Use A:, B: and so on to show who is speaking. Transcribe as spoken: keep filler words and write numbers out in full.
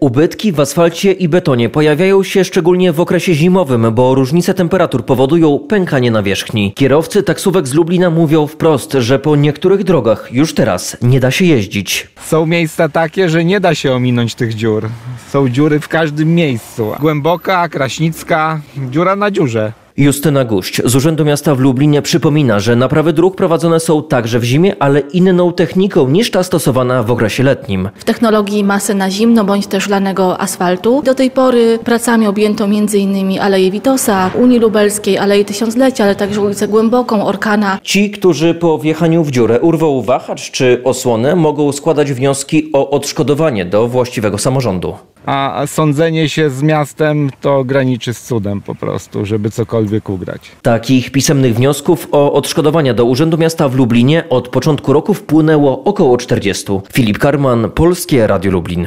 A: Ubytki w asfalcie i betonie pojawiają się szczególnie w okresie zimowym, bo różnice temperatur powodują pękanie nawierzchni. Kierowcy taksówek z Lublina mówią wprost, że po niektórych drogach już teraz nie da się jeździć.
B: Są miejsca takie, że nie da się ominąć tych dziur. Są dziury w każdym miejscu. Głęboka, Kraśnicka, dziura na dziurze.
A: Justyna Guść z Urzędu Miasta w Lublinie przypomina, że naprawy dróg prowadzone są także w zimie, ale inną techniką niż ta stosowana w okresie letnim.
C: W technologii masy na zimno bądź też lanego asfaltu. Do tej pory pracami objęto między innymi Aleję Witosa, Unii Lubelskiej, Aleję Tysiąclecia, ale także ulicę Głęboką, Orkana.
A: Ci, którzy po wjechaniu w dziurę urwą wahacz czy osłonę, mogą składać wnioski o odszkodowanie do właściwego samorządu.
B: A sądzenie się z miastem to graniczy z cudem po prostu, żeby cokolwiek ugrać.
A: Takich pisemnych wniosków o odszkodowania do Urzędu Miasta w Lublinie od początku roku wpłynęło około czterdziestu. Filip Karman, Polskie Radio Lublin.